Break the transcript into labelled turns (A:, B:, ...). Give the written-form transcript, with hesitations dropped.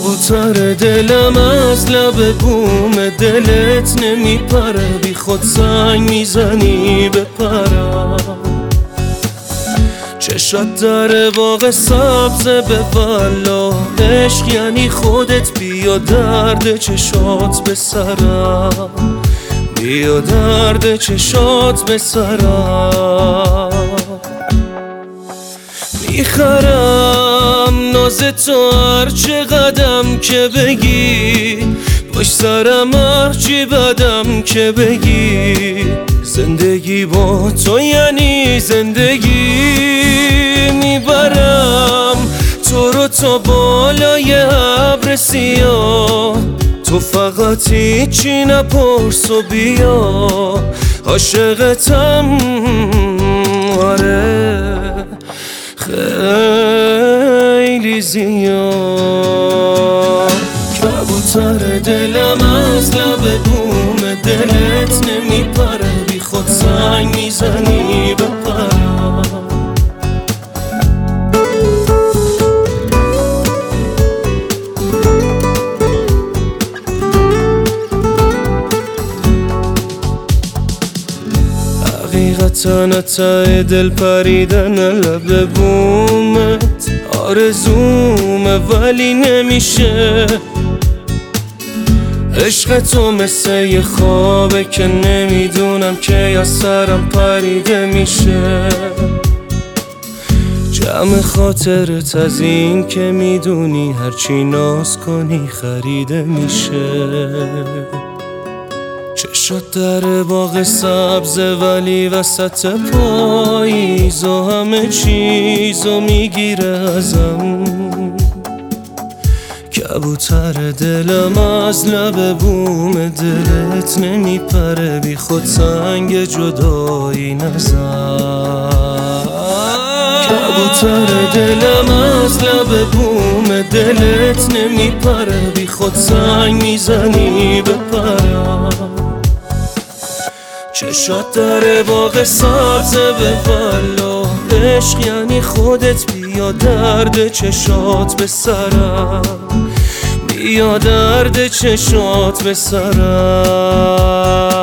A: کبوتر دلم از لب بوم دلت نمیپره، بی خود زنگ میزنی بپرم. چشات در باغ سبز به والا، عشق یعنی خودت، بیا درد چشات به سرم، بیا درد چشات به سرم. میخرم ناز تو هرچه قدم که بگی، باش سرم هرچی بدم که بگی. زندگی با تو یعنی زندگی، میبرم تو رو تا بالای ابر سیاه. تو فقط هیچی نپرس و بیا، عاشقتم آره خیلی زیاد. کبوتر دلم از لب بوم دلت نمیپره، بی خود زنگ میزنی بپرم. حقیقتا ته دل پریدن لب بومت آرزومه ولی نمیشه. عشق تو مثل یه خوابه که نمیدونم که یا سرم پریده میشه. جمع خاطرت از این که میدونی هرچی ناز کنی خریده میشه. چشات در باغ سبز ولی وسط پاییز و همه چیزو میگیره ازم. کبوتر دلم از لب بوم دلت نمیپره، بی خود سنگ جدایی نزن. کبوتر دلم از لب بوم دلت نمیپره، بی خود سنگ میزنی بپرم. چشات در باغ سبز به والا، عشق یعنی خودت، بیا درد چشات به سرم، بیا درد چشات به سرم.